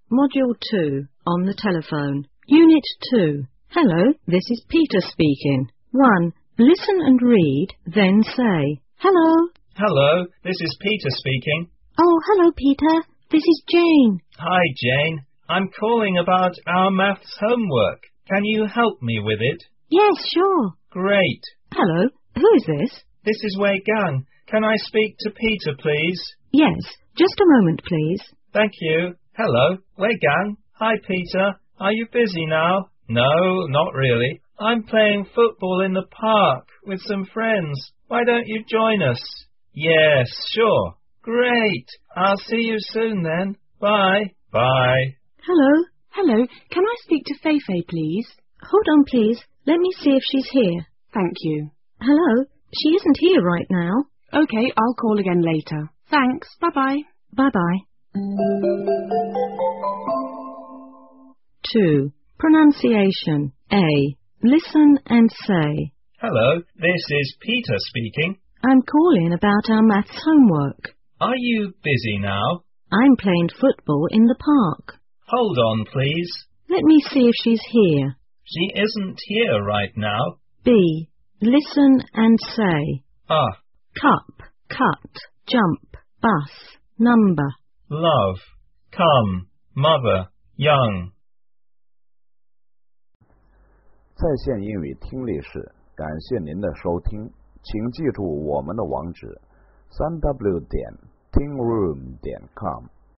Module 2, on the telephone. Unit 2. Hello, this is Peter speaking. 1. Listen and read, then say, hello. Hello, this is Peter speaking. Oh, hello, Peter. This is Jane. Hi, Jane. I'm calling about our maths homework. Can you help me with it? Yes, sure. Great. Hello, who is this? This is Wei Gang. Can I speak to Peter, please? Yes, just a moment, please. Thank you. Hello, Wei Gang. Hi, Peter. Are you busy now? No, not really. I'm playing football in the park with some friends. Why don't you join us? Yes, sure. Great. I'll see you soon then. Bye. Bye. Hello. Hello, can I speak to Feifei, please? Hold on, please. Let me see if she's here. Thank you. Hello. She isn't here right now. Okay, I'll call again later. Thanks. Bye-bye. Bye-bye. 2. Pronunciation. A. Listen and say. Hello, this is Peter speaking. I'm calling about our maths homework. Are you busy now? I'm playing football in the park. Hold on, please. Let me see if she's here. She isn't here right now. B. Listen and say. Ah. Cup, cut, jump, bus, number. Love, come, mother, young. 在线英语听力室，感谢您的收听，请记住我们的网址：3w.tingroom.com。